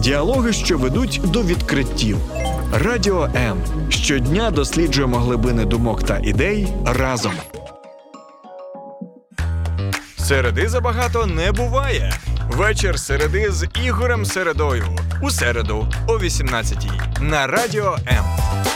Діалоги, що ведуть до відкриттів. Радіо М. Щодня досліджуємо глибини думок та ідей разом. Середи забагато не буває. Вечір середи з Ігорем Середою. У середу о 18-й на Радіо М.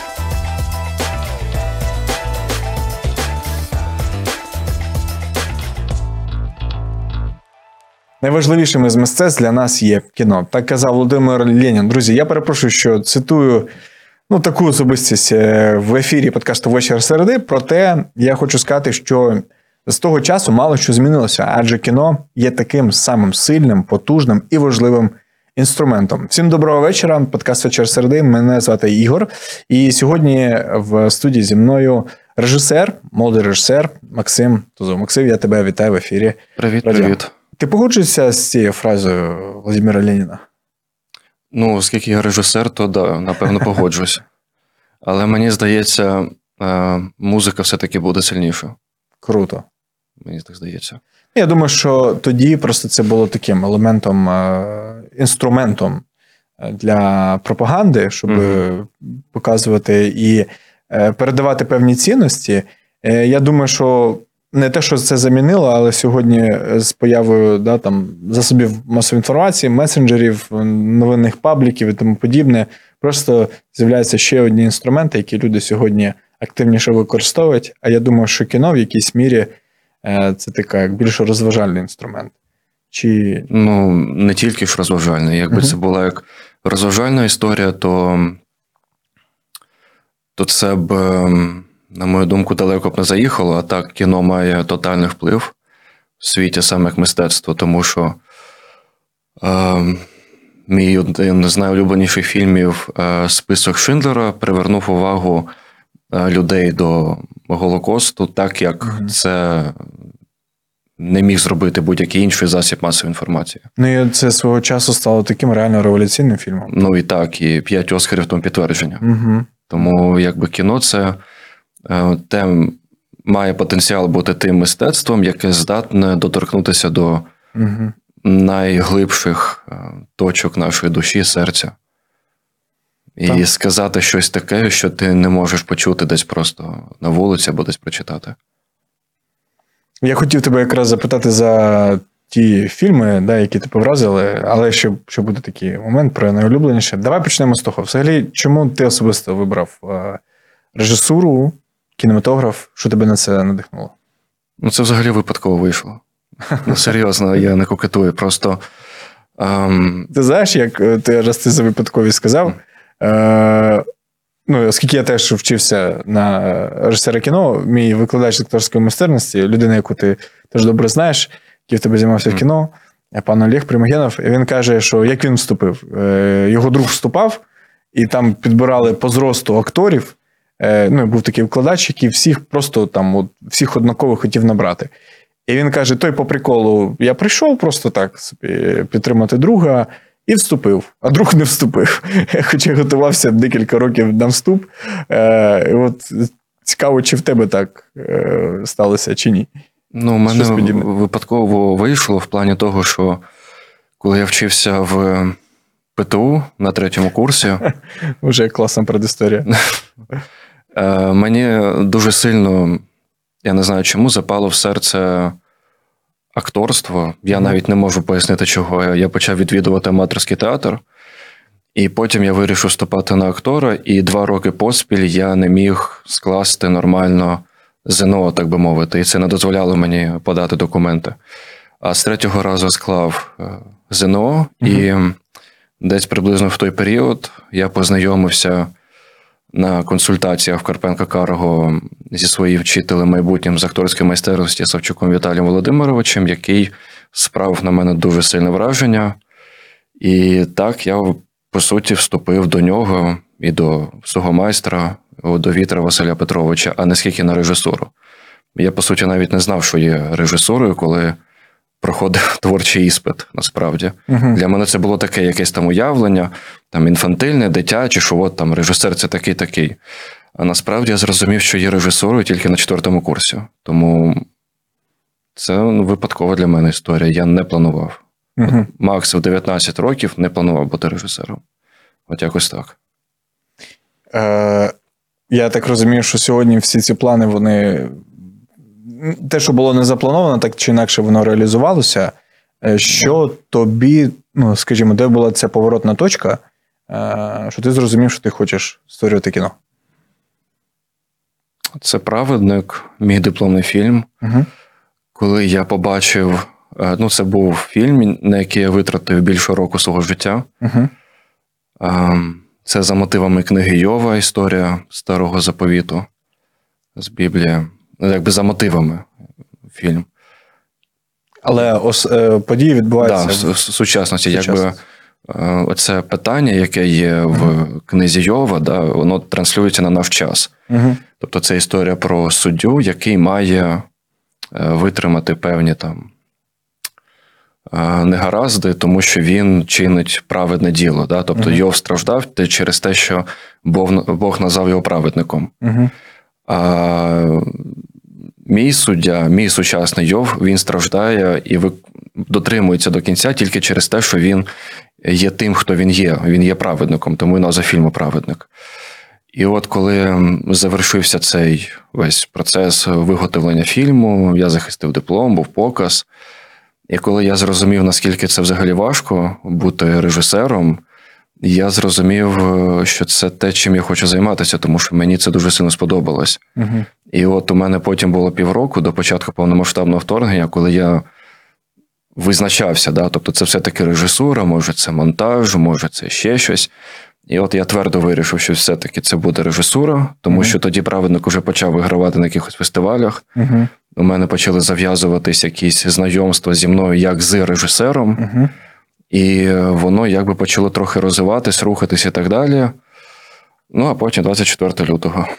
Найважливішим із мистецтв для нас є кіно. Так казав Володимир Ленін. Друзі, я перепрошую, що цитую таку особистість в ефірі подкасту «Вечір середи», проте я хочу сказати, що з того часу мало що змінилося, адже кіно є таким самим сильним, потужним і важливим інструментом. Всім доброго вечора, подкаст «Вечір середи», мене звати Ігор, і сьогодні в студії зі мною режисер, молодий режисер Максим Тузов. Максим, я тебе вітаю в ефірі. Привіт. Ти погоджуєшся з цією фразою Володимира Леніна? Оскільки я режисер, то да, напевно погоджуюсь. Але мені здається, музика все-таки буде сильніша. Круто. Мені так здається. Я думаю, що тоді просто це було таким елементом, інструментом для пропаганди, щоб показувати і передавати певні цінності. Я думаю, що не те, що це замінило, але сьогодні з появою засобів масової інформації, месенджерів, новинних пабліків і тому подібне, просто з'являються ще одні інструменти, які люди сьогодні активніше використовують. А я думаю, що кіно в якійсь мірі це така як більш розважальний інструмент. Чи... не тільки ж розважальний. Якби це була як розважальна історія, то це б, на мою думку, далеко б не заїхало, а так кіно має тотальний вплив в світі саме як мистецтво, тому що мій один з найулюбленіших фільмів «Список Шиндлера» привернув увагу людей до Голокосту, так як це не міг зробити будь-який інший засіб масової інформації. І це свого часу стало таким реально революційним фільмом. І так, і 5 Оскарів тому підтвердження. Угу. Тому якби кіно це має потенціал бути тим мистецтвом, яке здатне доторкнутися до найглибших точок нашої душі, серця. І сказати щось таке, що ти не можеш почути десь просто на вулиці або десь прочитати. Я хотів тебе якраз запитати за ті фільми, які тебе вразили, але ще буде такий момент про найулюбленіше. Давай почнемо з того. Взагалі, чому ти особисто вибрав режисуру, кінематограф, що тебе на це надихнуло? Це взагалі випадково вийшло. Серйозно, я не кокетую, просто... Ти знаєш, як раз ти за випадковість сказав, оскільки я теж вчився на режисера кіно, мій викладач акторської майстерності, людина, яку ти теж добре знаєш, який в тебе займався в кіно, пан Олег Примогенов, і він каже, що як він вступив. Його друг вступав, і там підбирали по зросту акторів, був такий викладач, який всіх просто всіх однаково хотів набрати. І він каже, той по приколу, я прийшов просто так собі підтримати друга, і вступив, а друг не вступив. Хоча готувався декілька років на вступ. Цікаво, чи в тебе так сталося, чи ні? У мене випадково вийшло в плані того, що коли я вчився в ПТУ на 3-му курсі... Уже класна предісторія. Мені дуже сильно, я не знаю чому, запало в серце акторство. Я навіть не можу пояснити, чого. Я почав відвідувати аматорський театр, і потім я вирішив вступати на актора, і 2 роки поспіль я не міг скласти нормально ЗНО, так би мовити, і це не дозволяло мені подати документи. А з 3-го разу склав ЗНО, і десь приблизно в той період я познайомився на консультаціях в Карпенко-Карго зі своїм вчителем майбутнім з акторської майстерності Савчуком Віталієм Володимировичем, який справив на мене дуже сильне враження. І так я, по суті, вступив до нього і до свого майстра, до Вітра Василя Петровича, а не скільки на режисуру. Я, по суті, навіть не знав, що є режисурою, коли проходив творчий іспит, насправді. Для мене це було таке якесь там уявлення, інфантильне, дитяче, що режисер це такий-такий. А насправді я зрозумів, що є режисурою тільки на 4-му курсі. Тому це випадкова для мене історія, я не планував. Угу. Макс в 19 років не планував бути режисером. От якось так. Я так розумію, що сьогодні всі ці плани, вони. Те, що було не заплановано, так чи інакше воно реалізувалося. Що тобі, ну, скажімо, де була ця поворотна точка, що ти зрозумів, що ти хочеш створювати кіно? Це «Праведник», мій дипломний фільм. Угу. Коли я побачив, ну, це був фільм, на який я витратив більше року свого життя. Угу. Це за мотивами книги Йова, історія Старого Заповіту з Біблії. Якби за мотивами фільм. Але події відбуваються в сучасності. Якби оце питання, яке є в книзі Йова, да, воно транслюється на наш час. Угу. Тобто це історія про суддю, який має витримати певні там негаразди, тому що він чинить праведне діло. Да? Тобто Йов страждав через те, що Бог назвав його праведником. А мій суддя, мій сучасний Йов, він страждає і дотримується до кінця тільки через те, що він є тим, хто він є. Він є праведником, тому і назва фільму «Праведник». І от коли завершився цей весь процес виготовлення фільму, я захистив диплом, був показ. І коли я зрозумів, наскільки це взагалі важко бути режисером, я зрозумів, що це те, чим я хочу займатися, тому що мені це дуже сильно сподобалось. Угу. І от у мене потім було півроку до початку повномасштабного вторгнення, коли я визначався, да? Тобто це все-таки режисура, може це монтаж, може це ще щось. І от я твердо вирішив, що все-таки це буде режисура, тому що тоді «Праведник» уже почав вигравати на якихось фестивалях. У мене почали зав'язуватись якісь знайомства зі мною як з режисером. І воно якби почало трохи розвиватись, рухатись і так далі. Ну, а потім 24 лютого.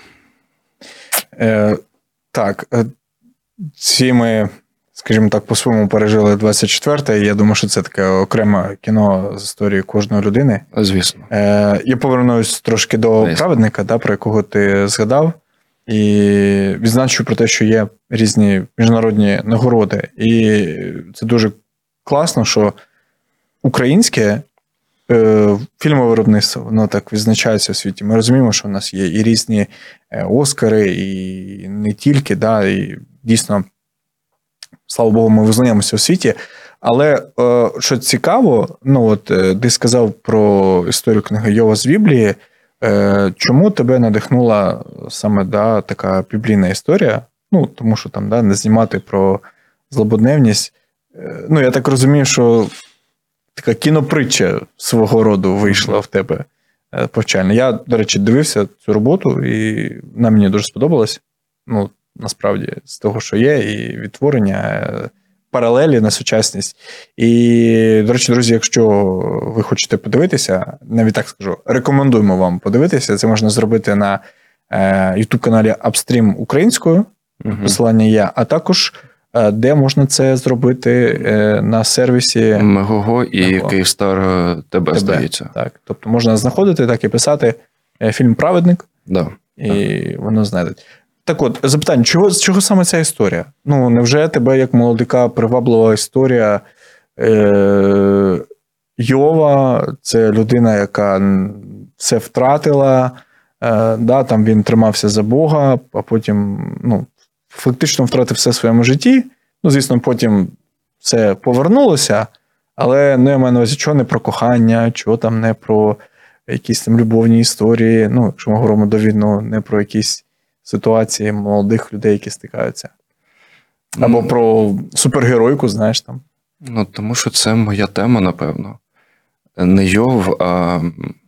Так, ці ми, скажімо так, по-своєму пережили 24-й. Я думаю, що це таке окреме кіно з історії кожної людини. Звісно. Я повернусь трошки до «Праведника», да, про якого ти згадав. І відзначу про те, що є різні міжнародні нагороди. І це дуже класно, що українське фільмове виробництво, воно так відзначається в світі. Ми розуміємо, що в нас є і різні Оскари, і не тільки, да, і дійсно, слава Богу, ми визнаємося в світі. Але, що цікаво, ну от ти сказав про історію книги Йова з Біблії, чому тебе надихнула саме така біблійна історія? Ну, тому що там не знімати про злободневність. Ну, я так розумію, що така кінопритча свого роду вийшла в тебе повчальна. Я, до речі, дивився цю роботу, і вона мені дуже сподобалась. Ну, насправді, з того, що є, і відтворення, паралелі на сучасність. І, до речі, друзі, якщо ви хочете подивитися, навіть так скажу, рекомендуємо вам подивитися. Це можна зробити на YouTube-каналі Upstream українською, посилання є, а також де можна це зробити на сервісі Мегого і Київстар ТБ, здається. Так, тобто можна знаходити, так і писати фільм «Праведник», і воно знайдуть. Так от, запитання, з чого саме ця історія? Ну, невже тебе, як молодика, приваблива історія Йова? Це людина, яка все втратила, там він тримався за Бога, а потім, фактично втратив все в своєму житті. Ну, звісно, потім все повернулося, але, я маю на увазі, чого не про кохання, чого там не про якісь там любовні історії, якщо ми говоримо до війни, не про якісь ситуації молодих людей, які стикаються. Або про супергеройку, знаєш, там. Ну, тому що це моя тема, напевно. Не Йов, а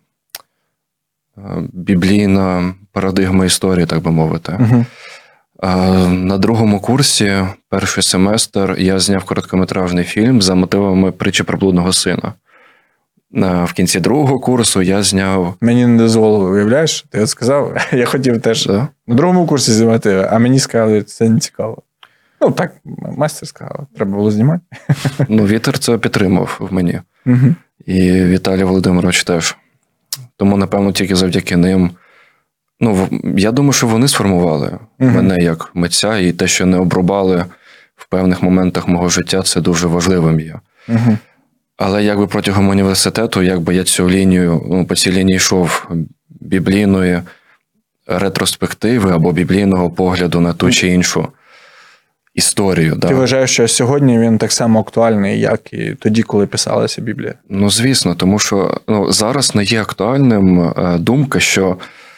біблійна парадигма історії, так би мовити. Угу. На другому курсі, перший семестр, я зняв короткометражний фільм за мотивами притчі про блудного сина. В кінці другого курсу я зняв... Мені не дозволили, уявляєш? Ти от сказав, я хотів теж на другому курсі знімати, а мені сказали, це не цікаво. Ну, так, майстер сказав, треба було знімати. Ну, Вітер це підтримав в мені. Угу. І Віталій Володимирович теж. Тому, напевно, тільки завдяки ним. Ну, я думаю, що вони сформували мене як митця, і те, що не обрубали в певних моментах мого життя, це дуже важливим є. Але якби протягом університету, якби я цю лінію, ну, по цій лінії йшов біблійної ретроспективи або біблійного погляду на ту чи іншу історію. Ти вважаєш, що сьогодні він так само актуальний, як і тоді, коли писалася Біблія? Ну, звісно, тому що зараз не є актуальним думка, що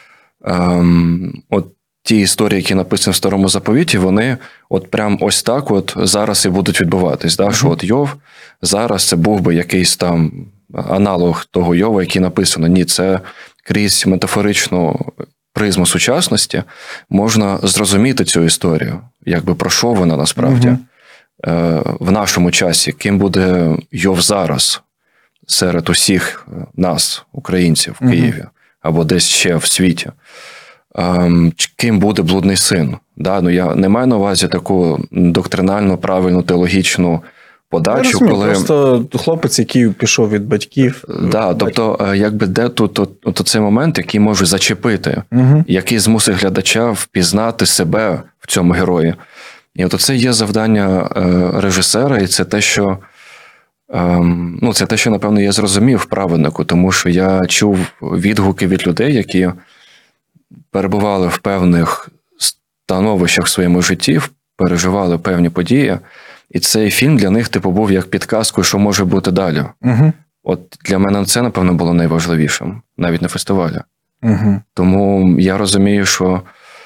от ті історії, які написані в Старому Заповіті, вони от прям ось так от зараз і будуть відбуватись. Да? Що от Йов зараз це був би якийсь там аналог того Йова, який написано. Ні, це крізь метафоричну призму сучасності можна зрозуміти цю історію, якби про що вона насправді в нашому часі, ким буде Йов зараз серед усіх нас, українців в Києві, або десь ще в світі. Ким буде блудний син. Да? Ну, я не маю на увазі таку доктринальну, правильну, теологічну подачу, розумію, коли... Просто хлопець, який пішов від батьків. Да, тобто, якби де тут цей момент, який може зачепити, який змусить глядача впізнати себе в цьому герої. І от це є завдання режисера, і це те, що це те, що, напевно, я зрозумів в «Праведнику», тому що я чув відгуки від людей, які перебували в певних становищах в своєму житті, переживали певні події, і цей фільм для них, типу, був як підказкою, що може бути далі. От для мене це, напевно, було найважливішим, навіть на фестивалі. Тому я розумію, що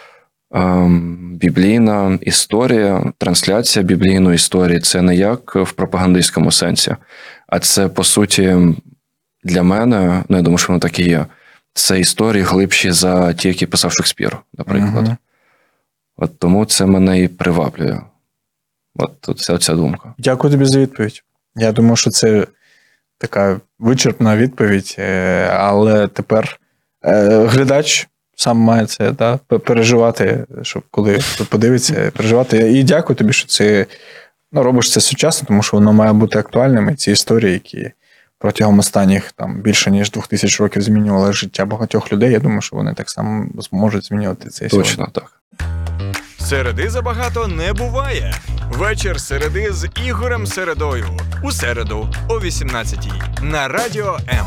біблійна історія, трансляція біблійної історії – це не як в пропагандистському сенсі, а це, по суті, для мене, я думаю, що воно так і є, це історії глибші за ті, які писав Шекспір, наприклад. От тому це мене і приваблює. От ця думка. Дякую тобі за відповідь. Я думаю, що це така вичерпна відповідь, але тепер глядач сам має це переживати, щоб коли подивиться, переживати. І дякую тобі, що це робиш це сучасно, тому що воно має бути актуальним. І ці історії, які протягом останніх більше ніж 2000 років змінювали життя багатьох людей, я думаю, що вони так само зможуть змінювати це. Точно сьогодні. Так. Середи забагато не буває. Вечір середи з Ігорем Середою. У середу о 18-й на Радіо М.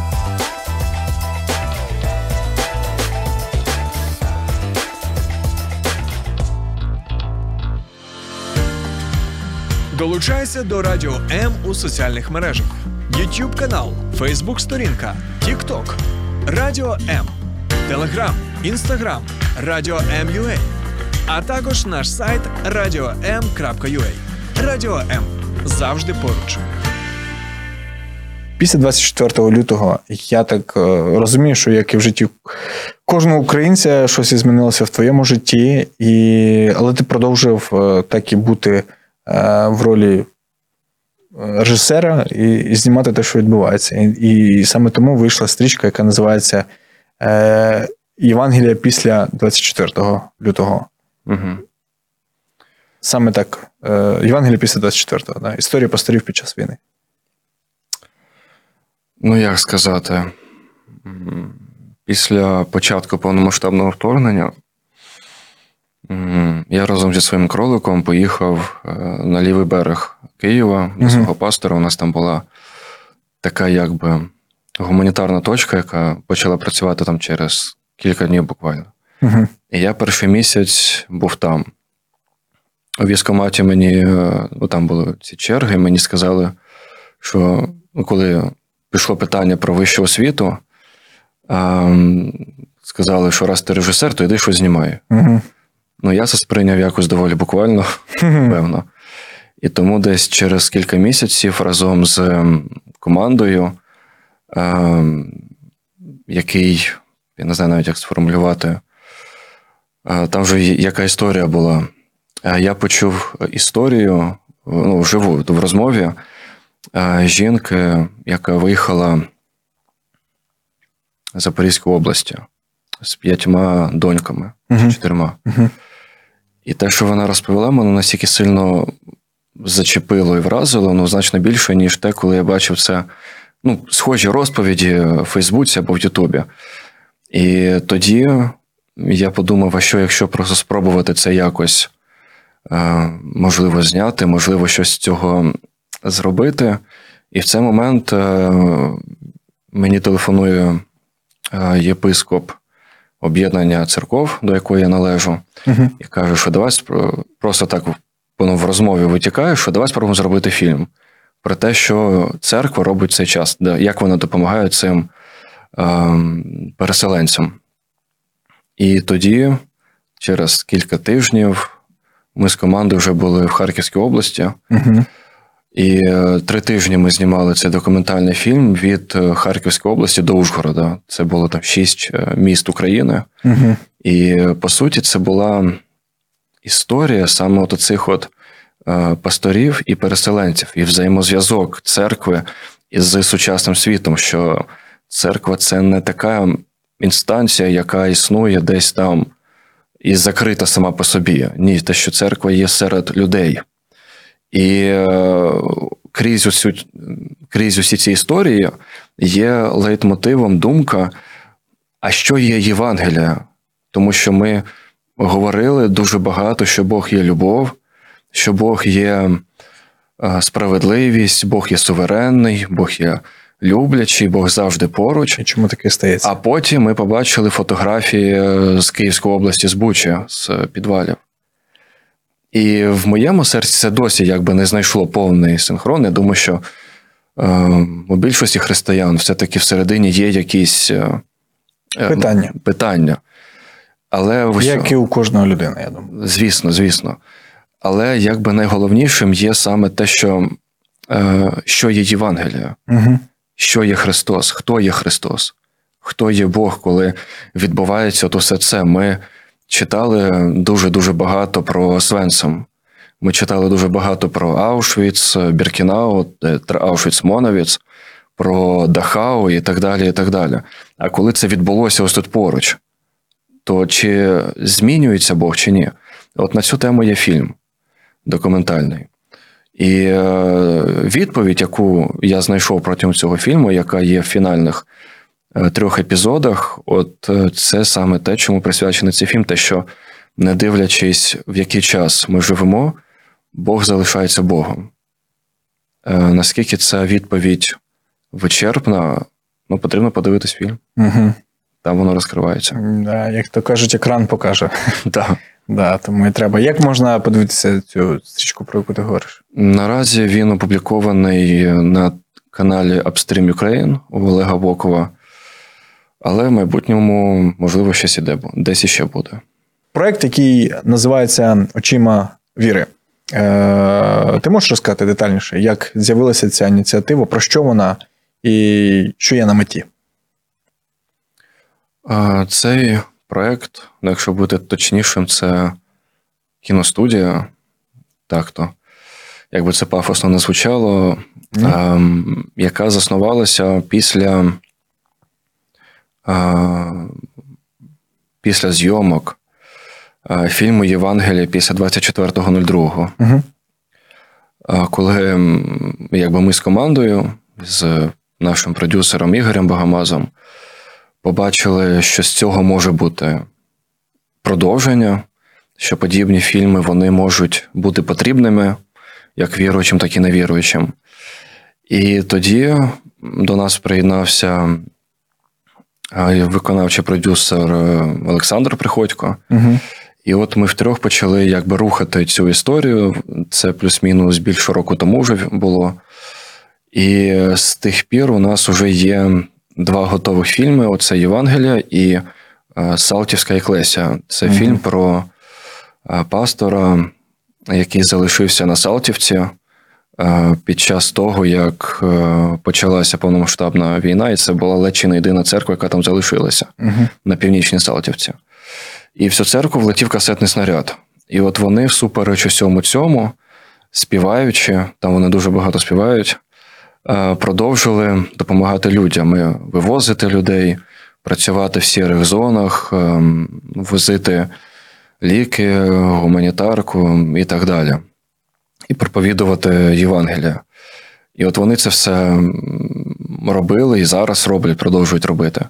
Долучайся до Радіо М у соціальних мережах. YouTube канал, Facebook сторінка, TikTok, Радіо М, Telegram, Instagram, Радіо М.UA, а також наш сайт radio.m.ua. Радіо М. Завжди поруч. Після 24 лютого я так розумію, що як і в житті кожного українця щось змінилося в твоєму житті, але ти продовжив так і бути в ролі режисера і знімати те, що відбувається. І саме тому вийшла стрічка, яка називається «Євангелія після 24 лютого». Саме так. Євангелія після 24-го. Да? Історія пасторів під час війни. Ну, як сказати, після початку повномасштабного вторгнення я разом зі своїм кроликом поїхав на лівий берег Києва до свого пастора. У нас там була така якби гуманітарна точка, яка почала працювати там через кілька днів буквально. І я перший місяць був там. У військкоматі мені, там були ці черги, мені сказали, що коли пішло питання про вищу освіту, сказали, що раз ти режисер, то йди щось знімай. Ну, я це сприйняв якось доволі буквально, певно. І тому десь через кілька місяців разом з командою, який, я не знаю навіть, як сформулювати, там вже яка історія була. Я почув історію, вживу, в розмові, жінки, яка виїхала з Запорізької області з 5 доньками, 4. І те, що вона розповіла, мене настільки сильно зачепило і вразило, значно більше, ніж те, коли я бачив це, схожі розповіді в Фейсбуці або в Ютубі. І тоді я подумав, а що, якщо просто спробувати це якось, можливо, зняти, можливо, щось з цього зробити. І в цей момент мені телефонує єпископ об'єднання церков, до якої я належу, і каже, що давай просто так в розмові витікає, що давай спробуємо зробити фільм про те, що церква робить в цей час, як вона допомагає цим переселенцям. І тоді, через кілька тижнів, ми з командою вже були в Харківській області. І 3 тижні ми знімали цей документальний фільм від Харківської області до Ужгорода. Це було там 6 міст України. І, по суті, це була історія саме от цих пасторів і переселенців, і взаємозв'язок церкви із сучасним світом, що церква – це не така інстанція, яка існує десь там і закрита сама по собі. Ні, те, що церква є серед людей. І крізь усі ці історії є лейтмотивом думка, а що є Євангелія? Тому що ми говорили дуже багато, що Бог є любов, що Бог є справедливість, Бог є суверенний, Бог є люблячий, Бог завжди поруч. І чому таке стається? А потім ми побачили фотографії з Київської області, з Бучі, з підвалів. І в моєму серці це досі якби не знайшло повний синхрон. Я думаю, що у більшості християн все-таки всередині є якісь питання. Але як і у кожної людини, я думаю. Звісно. Але якби найголовнішим є саме те, що є Євангелія, що є Христос, хто є Христос, хто є Бог, коли відбувається от усе це. Ми читали дуже-дуже багато про Освенцим. Ми читали дуже багато про Аушвіц, Біркінау, Аушвіц-Моновіц, про Дахау і так далі, і так далі. А коли це відбулося ось тут поруч, то чи змінюється Бог, чи ні? От на цю тему є фільм документальний. І відповідь, яку я знайшов протягом цього фільму, яка є в фінальних 3 епізодах, от це саме те, чому присвячений цей фільм, те, що не дивлячись, в який час ми живемо, Бог залишається Богом. Наскільки ця відповідь вичерпна, потрібно подивитись фільм. Там воно розкривається. Да, як то кажуть, екран покаже. Так. Да, тому і треба. Як можна подивитися цю стрічку, про яку ти говориш? Наразі він опублікований на каналі Upstream Ukraine у Олега Вокова. Але в майбутньому, можливо, щось десь іще буде. Проєкт, який називається «Очима віри». Ти можеш розказати детальніше, як з'явилася ця ініціатива, про що вона і що є на меті? Цей проєкт, якщо бути точнішим, це кіностудія, так-то, якби це пафосно не звучало, яка заснувалася після зйомок фільму «Євангелія» після 24.02. Коли якби ми з командою, з нашим продюсером Ігорем Богомазом, побачили, що з цього може бути продовження, що подібні фільми, вони можуть бути потрібними, як віруючим, так і невіруючим. І тоді до нас приєднався виконавчий продюсер Олександр Приходько. І от ми втрьох почали якби рухати цю історію. Це плюс-мінус більше року тому вже було. І з тих пір у нас вже є 2 готових фільми. Оце «Євангелія» і «Салтівська Еклесія». Це фільм про пастора, який залишився на Салтівці під час того, як почалася повномасштабна війна, і це була ледь чи не єдина церква, яка там залишилася на північній Салтівці. І в цю церкву влетів касетний снаряд. І от вони, всупереч усьому цьому, співаючи, там вони дуже багато співають, продовжили допомагати людям, вивозити людей, працювати в сірих зонах, возити ліки, гуманітарку і так далі. І проповідувати Євангелія. І от вони це все робили і зараз роблять, продовжують робити.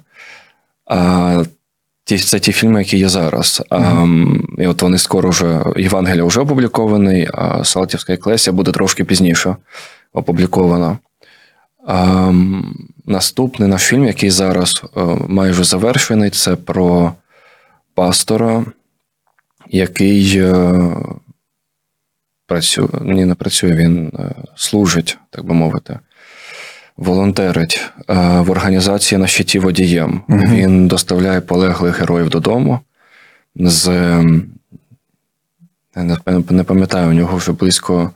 Це ті фільми, які є зараз. І от вони скоро вже, Євангелія вже опублікований, а Салтівська Еклесія буде трошки пізніше опублікована. Наступний наш фільм, який зараз майже завершений, це про пастора, який не працює, він служить, так би мовити, волонтерить в організації «На щиті водієм». Він доставляє полеглих героїв додому не пам'ятаю, у нього вже близько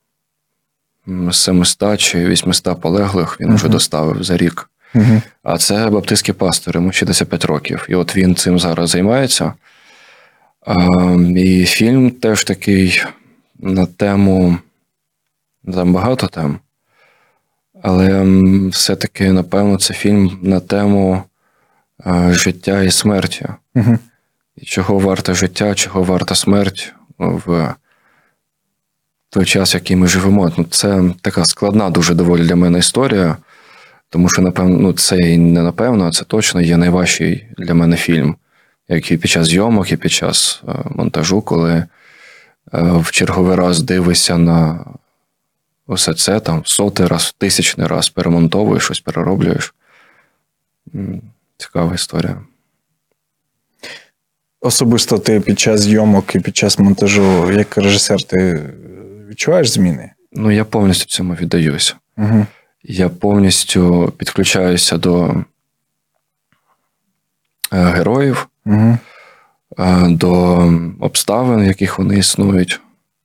700 чи 800 полеглих він вже доставив за рік. А це баптистський пастор, йому 65 років. І от він цим зараз займається. І фільм теж такий на тему, там багато тем, але все-таки, напевно, це фільм на тему життя і смерті. І чого варте життя, чого варта смерть в той час, в який ми живемо. Це така складна дуже доволі для мене історія, тому що, напевно, це і не напевно, а це точно є найважчий для мене фільм, як і під час зйомок, і під час монтажу, коли в черговий раз дивишся на усе це, там, сотий раз, тисячний раз перемонтовуєш, щось перероблюєш. Цікава історія. Особисто ти під час зйомок і під час монтажу, як режисер, ти відчуваєш зміни? Я повністю цьому віддаюся. Я повністю підключаюся до героїв, до обставин, в яких вони існують.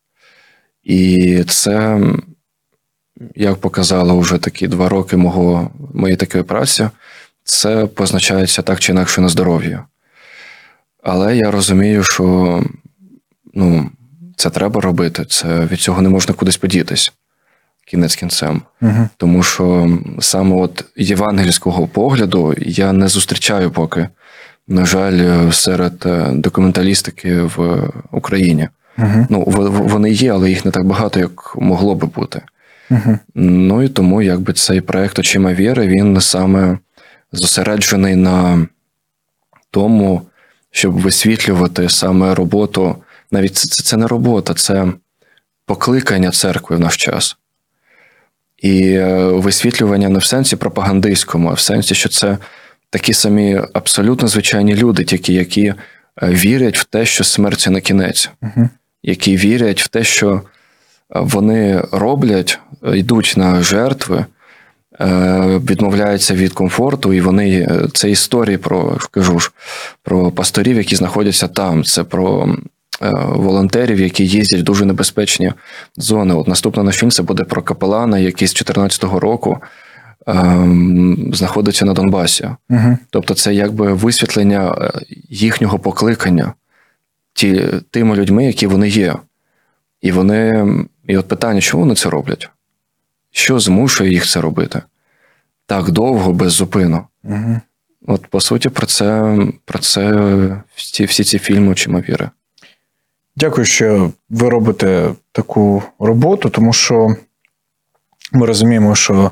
І це, як показало вже такі 2 роки моєї такої праці, це позначається так чи інакше на здоров'ї. Але я розумію, що це треба робити, від цього не можна кудись подітись, кінець кінцем. Тому що саме от євангельського погляду я не зустрічаю поки, на жаль, серед документалістики в Україні. Вони є, але їх не так багато, як могло би бути. І тому якби цей проєкт «Очима віри», він саме зосереджений на тому, щоб висвітлювати саме роботу, навіть це не робота, це покликання церкви в наш час. І висвітлювання не в сенсі пропагандистському, а в сенсі, що це такі самі абсолютно звичайні люди, тільки які вірять в те, що смерть – це не кінець. Які вірять в те, що вони роблять, йдуть на жертви, відмовляються від комфорту, і вони, це історії про пасторів, які знаходяться там, це про волонтерів, які їздять в дуже небезпечні зони. От наступний наш фільм це буде про капелана, який з 14-го року знаходиться на Донбасі. Тобто це якби висвітлення їхнього покликання тими людьми, які вони є. І от питання, чому вони це роблять? Що змушує їх це робити? Так довго, без зупину. От, по суті, про це всі ці фільми «Очима віри». Дякую, що ви робите таку роботу, тому що ми розуміємо, що,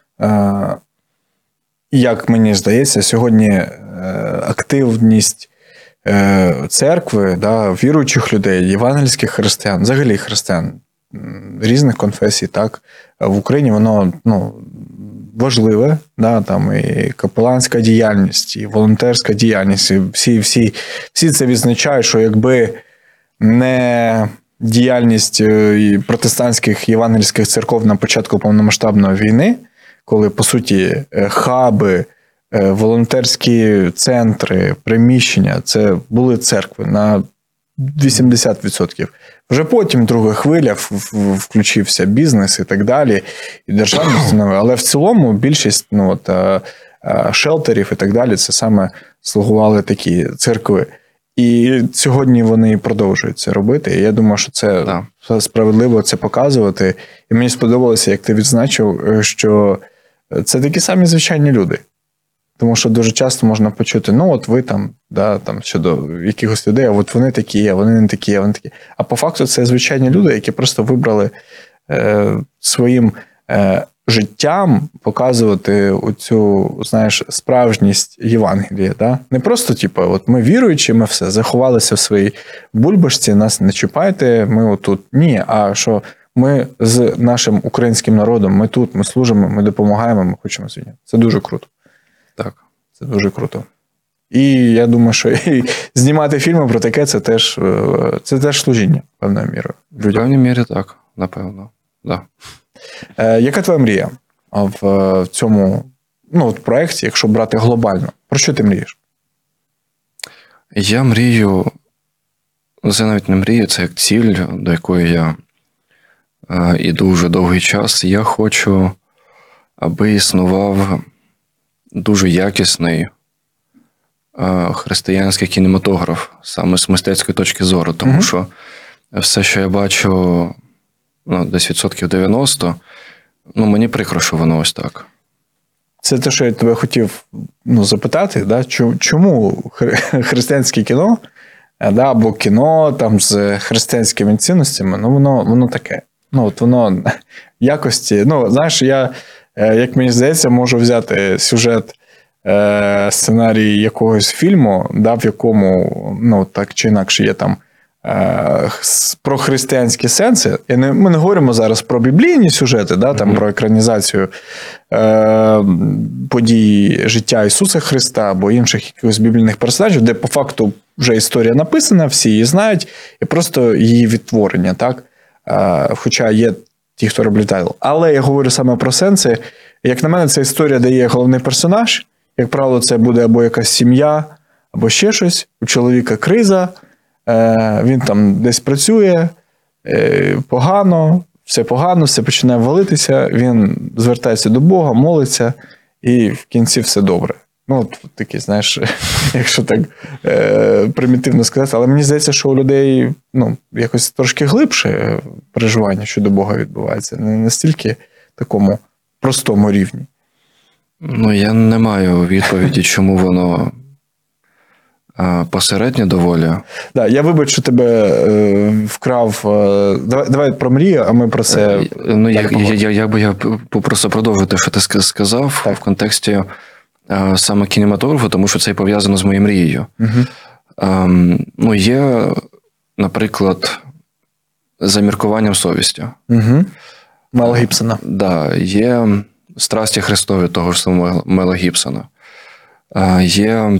як мені здається, сьогодні активність церкви, віруючих людей, євангельських християн, взагалі християн різних конфесій, так, в Україні воно важливе, там і капеланська діяльність, і волонтерська діяльність, і всі це відзначають, що якби не діяльність протестантських євангельських церков на початку повномасштабної війни, коли, по суті, хаби, волонтерські центри, приміщення, це були церкви на 80%. Вже потім друга хвиля, включився бізнес і так далі, і державні установи. Але в цілому більшість шелтерів і так далі, це саме слугували такі церкви. І сьогодні вони продовжують це робити. І я думаю, що це справедливо це показувати. І мені сподобалося, як ти відзначив, що це такі самі звичайні люди. Тому що дуже часто можна почути, от ви там щодо якихось людей, а от вони такі, а вони не такі, а вони такі. А по факту це звичайні люди, які просто вибрали своїм життям показувати оцю, справжність Євангелія. Да? Не просто, от ми віруючі, ми все, заховалися в своїй бульбашці, нас не чіпайте, ми отут. Ні, а що ми з нашим українським народом, ми тут, ми служимо, ми допомагаємо, ми хочемо звільняти. Це дуже круто. Так. Це дуже круто. І я думаю, що і знімати фільми про таке, це теж служіння, певною мірою. В певній мірі так, напевно. Да. Яка твоя мрія в цьому проєкті, якщо брати глобально? Про що ти мрієш? Я мрію, це навіть не мрія, це як ціль, до якої я іду вже довгий час. Я хочу, аби існував дуже якісний християнський кінематограф, саме з мистецької точки зору, тому що все, що я бачу, десь 90%, мені прикро, що воно ось так. Це те, що я тебе хотів запитати, да? Чому християнське кіно, да, або кіно там з християнськими цінностями, воно таке. Воно якості. Знаєш, я, як мені здається, можу взяти сюжет, сценарій якогось фільму, да, в якому, так чи інакше є там про християнські сенси. Ми не говоримо зараз про біблійні сюжети, да, там, про екранізацію подій життя Ісуса Христа або інших якихось біблійних персонажів, де по факту вже історія написана, всі її знають, і просто її відтворення, так? Хоча є ті, хто роблять тайтл. Але я говорю саме про сенси. Як на мене, це історія, де є головний персонаж. Як правило, це буде або якась сім'я, або ще щось. У чоловіка криза, він там десь працює, погано, все починає валитися, він звертається до Бога, молиться, і в кінці все добре. Такі, знаєш, якщо так примітивно сказати. Але мені здається, що у людей якось трошки глибше переживання щодо Бога відбувається. Не настільки такому простому рівні. Я не маю відповіді, чому воно посередньо доволі. Да, я вибачу, що тебе вкрав. Давай про мрію, а ми про це... Я просто продовжу те, що ти сказав, так, в контексті саме кінематографу, тому що це пов'язано з моєю мрією. Є, наприклад, «За міркуванням совісті». Мела Гібсона. Да, є «Страсті Христові» того ж самого Мела Гібсона. Є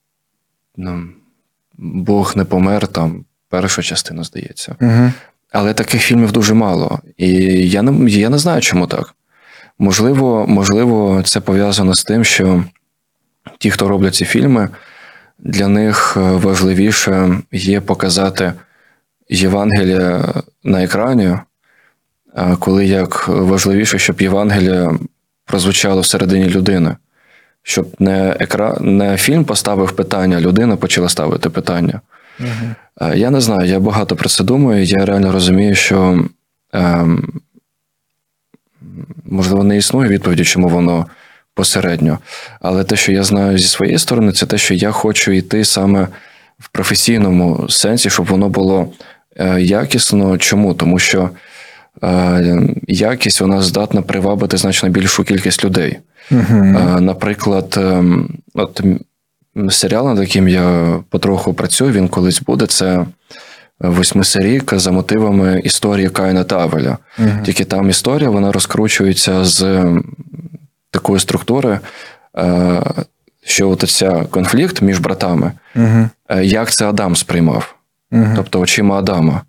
«Бог не помер», там перша частина, здається. Але таких фільмів дуже мало. І я не знаю, чому так. Можливо, це пов'язано з тим, що ті, хто роблять ці фільми, для них важливіше є показати Євангелія на екрані, коли як важливіше, щоб Євангелія прозвучало всередині людини. Щоб не фільм поставив питання, а людина почала ставити питання. Я не знаю, я багато про це думаю, я реально розумію, що можливо, не існує відповіді, чому воно посередньо. Але те, що я знаю зі своєї сторони, це те, що я хочу йти саме в професійному сенсі, щоб воно було якісно. Чому? Тому що якість, вона здатна привабити значно більшу кількість людей. Наприклад, серіал, над яким я потроху працюю, він колись буде, це 8-серійка за мотивами історії Каїна та Авеля. Тільки там історія, вона розкручується з такої структури, що ця конфлікт між братами, як це Адам сприймав. Тобто очима Адама.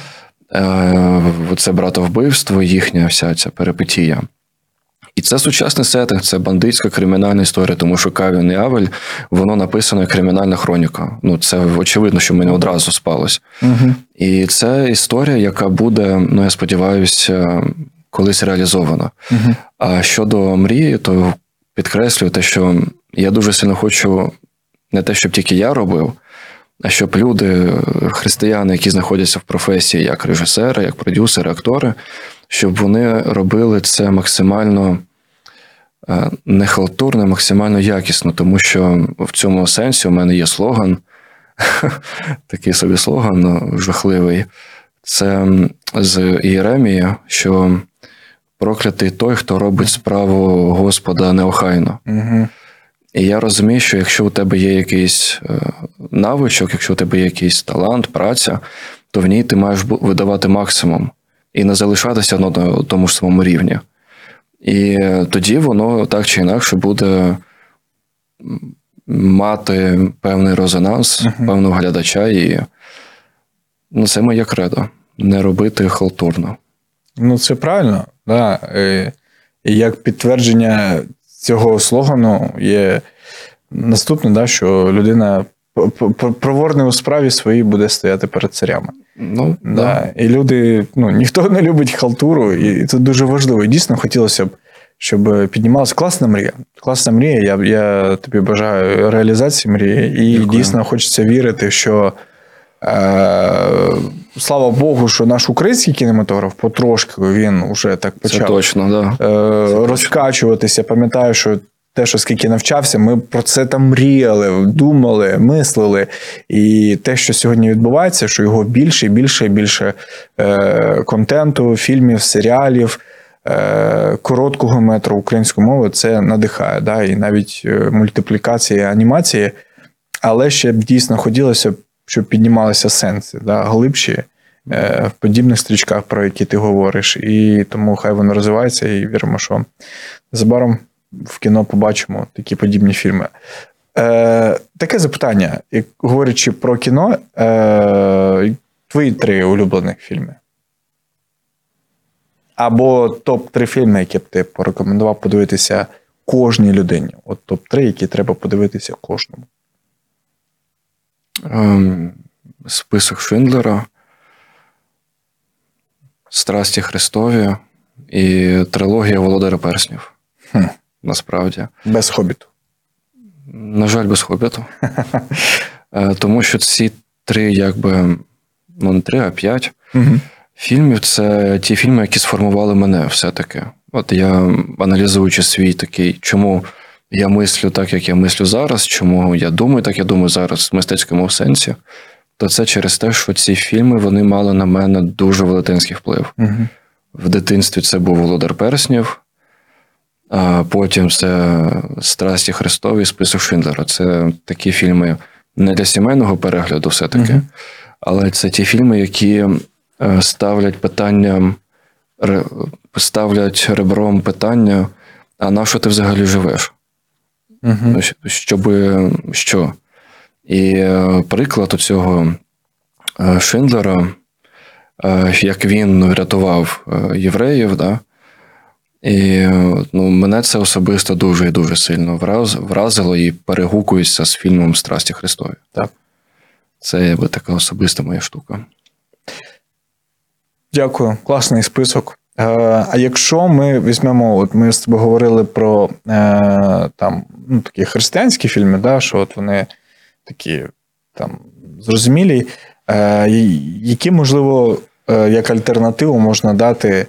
Це братовбивство, їхня вся ця перипетія. І це сучасний сеттинг, це бандитська кримінальна історія, тому що Каїн і Авель, воно написано як кримінальна хроніка. Це очевидно, що мені одразу спалось. І це історія, яка буде, я сподіваюся, колись реалізована. А щодо мрії, то підкреслюю те, що я дуже сильно хочу не те, щоб тільки я робив, а щоб люди, християни, які знаходяться в професії як режисери, як продюсери, актори, щоб вони робили це максимально не халтурно, максимально якісно, тому що в цьому сенсі у мене є слоган, такий собі слоган жахливий, це з Єремії, що проклятий той, хто робить справу Господа неохайно. І я розумію, що якщо у тебе є якийсь навичок, якщо у тебе є якийсь талант, праця, то в ній ти маєш видавати максимум. і не залишатися на тому ж самому рівні. І тоді воно так чи інакше буде мати певний резонанс, певного глядача, і це моє кредо. Не робити халтурно. Це правильно, да. І як підтвердження цього слогану є наступне, да, що людина проворний у справі своїй буде стояти перед царями. Да. І люди, ніхто не любить халтуру, і це дуже важливо. І дійсно хотілося б, щоб піднімалася класна мрія. Класна мрія, я тобі бажаю реалізації мрії. І Дякую. Дійсно хочеться вірити, що слава Богу, що наш український кінематограф потрошки він уже так почав Це точно, да. розкачуватися. Пам'ятаю, що те, що скільки навчався, ми про це там мріяли, думали, мислили. І те, що сьогодні відбувається, що його більше і більше і більше контенту, фільмів, серіалів, короткого метру українською мовою, це надихає. Да? І навіть мультиплікації, анімації. Але ще б дійсно хотілося, щоб піднімалися сенси, да? Глибші, в подібних стрічках, про які ти говориш. І тому хай воно розвивається, і віримо, що незабаром в кіно побачимо такі подібні фільми. Таке запитання, говорячи про кіно, твої 3 улюблених фільми? Або топ-3 фільми, які б ти порекомендував подивитися кожній людині? От топ-3, які треба подивитися кожному. Список Шиндлера, Страсті Христові і трилогія Володаря перснів. Насправді. Без «Хобіту». На жаль, без «Хобіту». Тому що ці 3, не 3, а 5 фільмів – це ті фільми, які сформували мене все-таки. От я, аналізуючи свій такий, чому я мислю так, як я мислю зараз, чому я думаю так, я думаю зараз в мистецькому сенсі, то це через те, що ці фільми, вони мали на мене дуже велетенський вплив. В дитинстві це був «Володар перснів», а потім це «Страсті Христові», «Список Шиндлера». Це такі фільми не для сімейного перегляду все-таки, але це ті фільми, які ставлять ребром питання, а на що ти взагалі живеш? Що? І приклад у цього Шиндлера, як він врятував євреїв, да? І мене це особисто дуже і дуже сильно вразило і перегукується з фільмом «Страсті Христові». Так. Це така особиста моя штука. Дякую. Класний список. А якщо ми візьмемо, от ми з тобою говорили про такі християнські фільми, да, що от вони такі зрозумілі, які, можливо, як альтернативу можна дати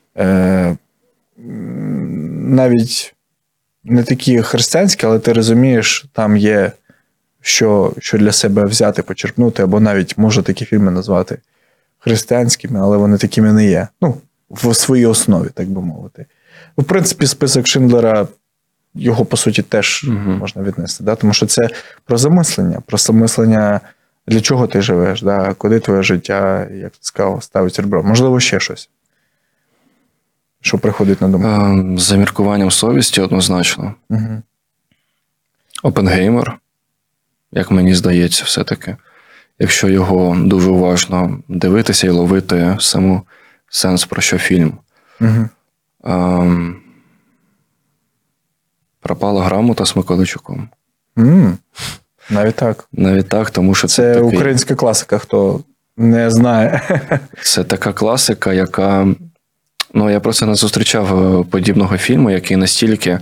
навіть не такі християнські, але ти розумієш, там є що для себе взяти, почерпнути, або навіть можна такі фільми назвати християнськими, але вони такими не є. В своїй основі, так би мовити. В принципі, список Шиндлера, його, по суті, теж можна віднести. Да? Тому що це про замислення, для чого ти живеш, да? Куди твоє життя, як ти сказав, ставить ребро. Можливо, ще щось, що приходить на думку. За міркуванням совісті однозначно. Опенгеймер, як мені здається, все-таки. Якщо його дуже уважно дивитися і ловити саму сенс, про що фільм. Пропала грамота з Миколайчуком. Навіть так. Навіть так, тому що це такий... українська класика, хто не знає. Це така класика, яка... я просто не зустрічав подібного фільму, який настільки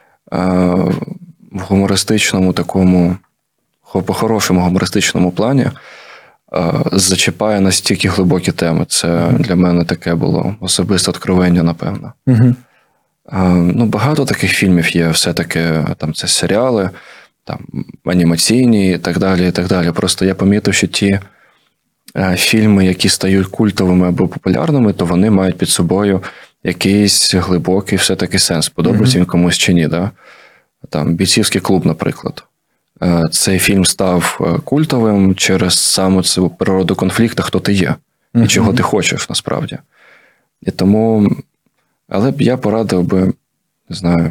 в гумористичному такому, по-хорошому гумористичному плані зачіпає настільки глибокі теми. Це для мене таке було особисте откровення, напевно. Багато таких фільмів є, все-таки там це серіали, там анімаційні і так далі, і так далі. Просто я помітив, що ті фільми, які стають культовими або популярними, то вони мають під собою якийсь глибокий все-таки сенс. Подобається він комусь чи ні, да? Там «Бійцівський клуб», наприклад. Цей фільм став культовим через саму цю природу конфлікту, хто ти є і чого ти хочеш, насправді. І тому, але б я порадив би, не знаю.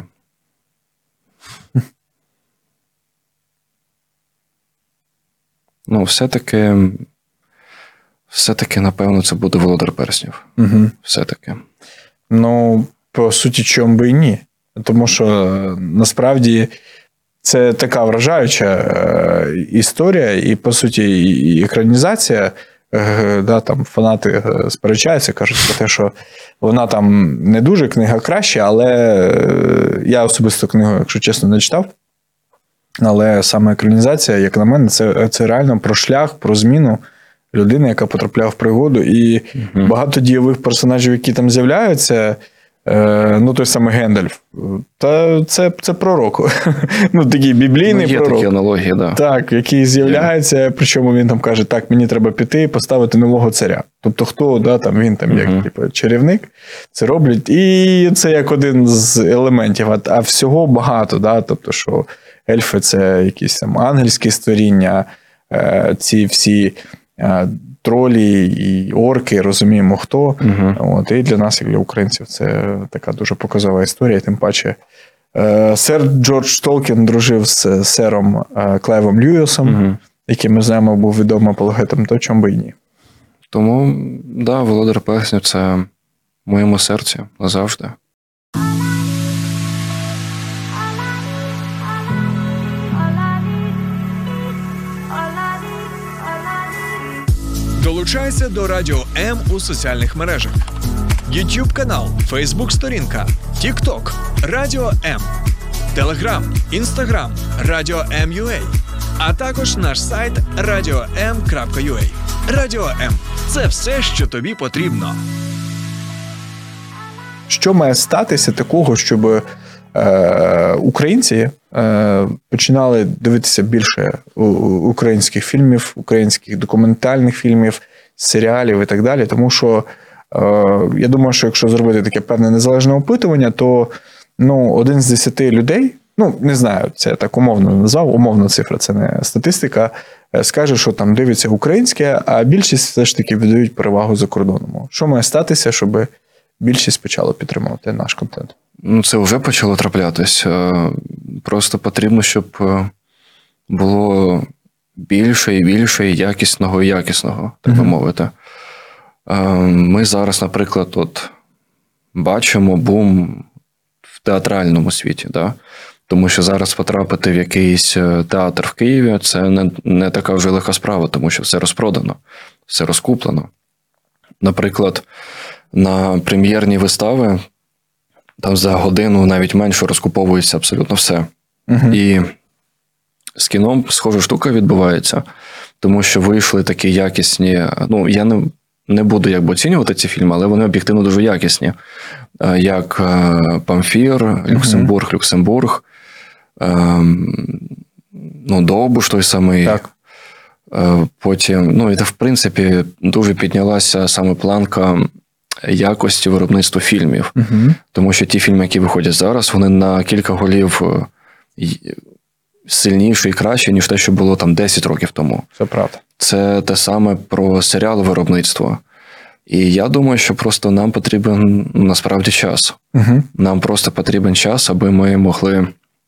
Ну, все-таки, напевно, це буде Володар Перснів. Угу. Все-таки. Ну, по суті, чому би і ні. Тому що, насправді, це така вражаюча історія, і, по суті, і екранізація. Да, там фанати сперечаються, кажуть про те, що вона там не дуже, книга краще, але я особисто книгу, якщо чесно, не читав. Але саме екранізація, як на мене, це реально про шлях, про зміну людини, яка потрапляє в пригоду. І багато дієвих персонажів, які там з'являються, ну, той самий Гендальф, та це пророк. Ну, такий біблійний пророк. Є такі аналогії, да. Так, який з'являється, причому він там каже, так, мені треба піти і поставити нового царя. Тобто хто, да, там, він там як типу, чарівник, це роблять. І це як один з елементів, а всього багато, да, тобто, що ельфи – це якісь там ангельські створіння, ці всі тролі і орки, розуміємо хто. От, і для нас, як для українців, це така дуже показова історія. Тим паче, сер Джордж Толкін дружив з сером Клайвом Льюісом, який, ми знаємо, був відомим апологетом, то чому би і ні. Тому, да, Володар Перснів – це в моєму серці назавжди. Долучайся до Радіо М у соціальних мережах. YouTube канал, Facebook сторінка, TikTok, Радіо М, Telegram, Instagram, Радіо М.UA, а також наш сайт radio.m.ua. Радіо М – це все, що тобі потрібно. Що має статися такого, щоб українці починали дивитися більше українських фільмів, українських документальних фільмів, серіалів і так далі. Тому що я думаю, що якщо зробити таке певне незалежне опитування, то 1 з 10 людей, не знаю, це я так умовно назвав, умовна цифра, це не статистика, скаже, що там дивиться українське, а більшість все ж таки віддають перевагу закордонному. Що має статися, щоб більшість почала підтримувати наш контент? Це вже почало траплятись. Просто потрібно, щоб було більше і більше якісного, так би мовити. Ми зараз, наприклад, бачимо бум в театральному світі, да? Тому що зараз потрапити в якийсь театр в Києві – це не така вже легка справа, тому що все розпродано, все розкуплено. Наприклад, на прем'єрні вистави там за годину навіть менше розкуповується абсолютно все. І з кіном схожа штука відбувається, тому що вийшли такі якісні, я не буду оцінювати ці фільми, але вони об'єктивно дуже якісні. Як Памфір, Люксембург, Довбуш той самий. Так. Потім, і в принципі, дуже піднялася саме планка якості виробництва фільмів. Тому що ті фільми, які виходять зараз, вони на кілька голів сильніші і кращі, ніж те, що було там 10 років тому. Це правда. Це те саме про серіал виробництво. І я думаю, що просто нам потрібен насправді час. Нам просто потрібен час, аби ми могли,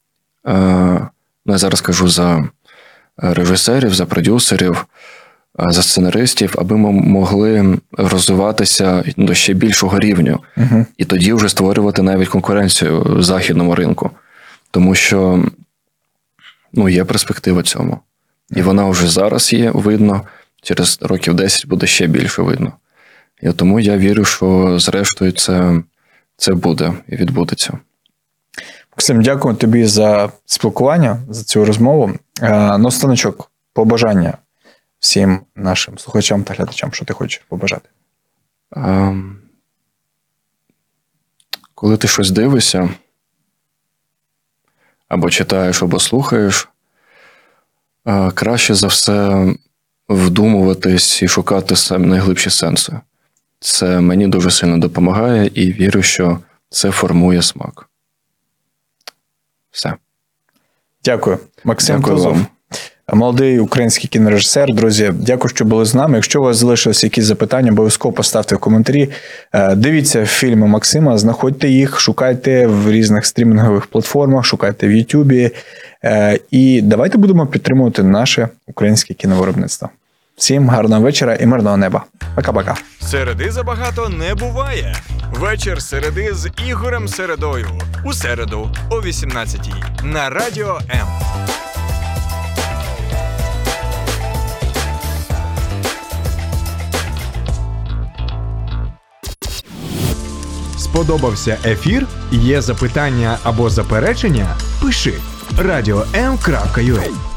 я зараз кажу за режисерів, за продюсерів, за сценаристів, аби ми могли розвиватися до ще більшого рівня. І тоді вже створювати навіть конкуренцію західному ринку. Тому що є перспектива цьому. І вона вже зараз є, видно, через років 10 буде ще більше видно. І тому я вірю, що зрештою це буде і відбудеться. Максим, дякую тобі за спілкування, за цю розмову. Наостаночок, побажання всім нашим слухачам та глядачам, що ти хочеш побажати? Коли ти щось дивишся, або читаєш, або слухаєш, краще за все вдумуватись і шукати найглибші сенси. Це мені дуже сильно допомагає і вірю, що це формує смак. Все. Дякую. Максим Дякую Тузов, вам. молодий український кінорежисер. Друзі, дякую, що були з нами. Якщо у вас залишилися якісь запитання, обов'язково поставте в коментарі. Дивіться фільми Максима, знаходьте їх, шукайте в різних стрімінгових платформах, шукайте в Ютубі. І давайте будемо підтримувати наше українське кіновиробництво. Всім гарного вечора і мирного неба. Пока-пока. Середи забагато не буває. Вечір середи з Ігорем Середою. У середу о 18-й на Радіо М. Сподобався ефір? Є запитання або заперечення? Пиши radio.m.ua